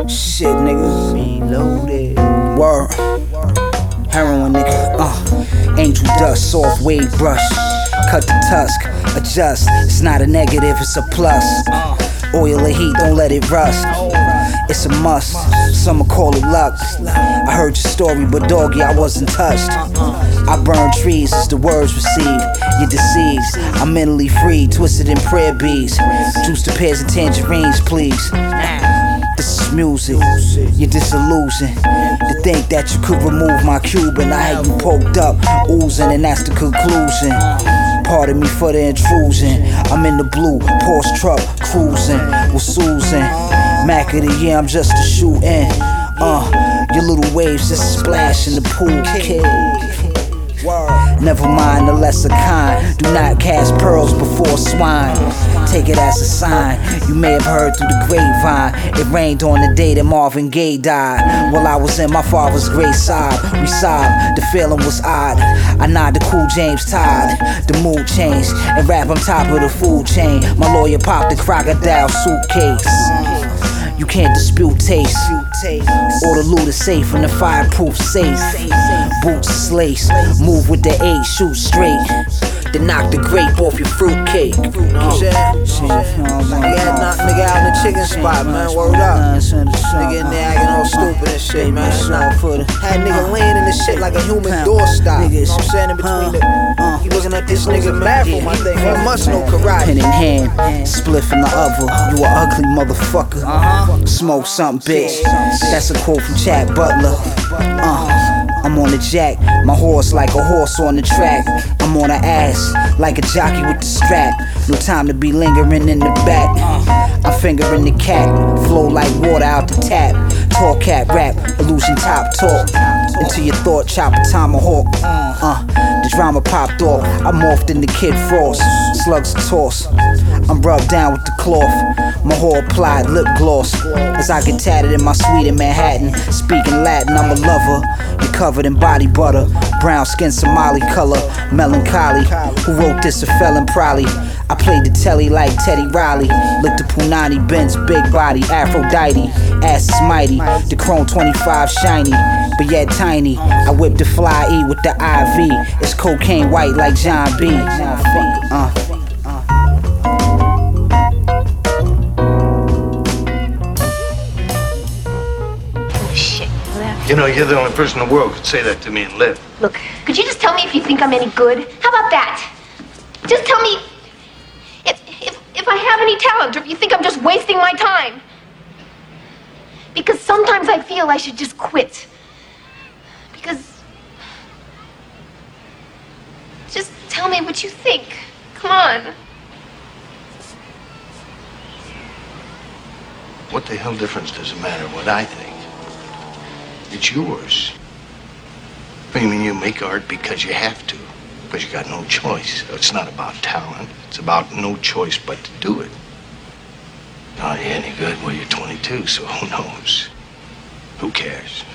Shit, nigga. Reloaded. Word. Heroin, nigga. Angel dust, soft wave brush. Cut the tusk, adjust. It's not a negative, it's a plus. Oil or heat, don't let it rust. It's a must, some call it luck. I heard your story, but doggy, I wasn't touched. I burn trees as the words received. You're deceived, I'm mentally free, twisted in prayer beads. Juice the pears and tangerines, please. This is music, you're disillusioned. To think that you could remove my cube and I had you poked up, oozing, and that's the conclusion. Pardon me for the intrusion. I'm in the blue, Porsche truck, cruising with Susan. Mac of the year, I'm just a shoe-in. Your little waves just splash in the pool, kid. Never mind the lesser kind. Do not cast pearls before swine. Take it as a sign. You may have heard through the grapevine. It rained on the day that Marvin Gaye died. While I was in my father's grave sob, we sobbed, the feeling was odd. I nod to Cool James Todd. The mood changed and rap on top of the food chain. My lawyer popped the crocodile suitcase. You can't dispute taste. Or the loot is safe in the fireproof safe. Boots slace, move with the 8, shoot straight. Then knock the grape off your fruitcake. Nigga had knocked nigga out in the chicken spot, man. Word up. Nigga in there acting all stupid and shit, man. Had nigga laying in the shit like a human doorstop. You know what I'm saying? In between the. He looking at this nigga bathroom, I think. He must know karate. Pen in hand, spliff in the other. You a ugly motherfucker. Smoke something, bitch. That's a quote from Chad Butler. I'm on the jack, my horse like a horse on the track. I'm on the ass like a jockey with the strap. No time to be lingering in the back. I'm fingering the cat, flow like water out the tap. Tall cat rap, illusion top talk. Into your thought, chop a tomahawk. The drama popped off, I morphed into Kid Frost. Slugs toss, I'm rubbed down with the cloth. My whole applied lip gloss. As I get tatted in my suite in Manhattan. Speaking Latin, I'm a lover. You're covered in body butter. Brown skin, Somali color. Melancholy. Who wrote this? A felon probably. I played the telly like Teddy Riley. Looked at Punani, Benz, big body, Aphrodite. Ass is mighty, the chrome 25 shiny, but yet tiny. I whip the fly E with the IV. It's cocaine white like John B. Shit, left. You know, you're the only person in the world who could say that to me and live. Look, could you just tell me if you think I'm any good? How about that? Just tell me if I have any talent, or if you think I'm just wasting my time. Because sometimes I feel I should just quit. Because... Just tell me what you think. Come on. What the hell difference does it matter what I think? It's yours. I mean, you make art because you have to. Because you got no choice. It's not about talent. It's about no choice but to do it. Not any good. Well, you're 22, so who knows? Who cares?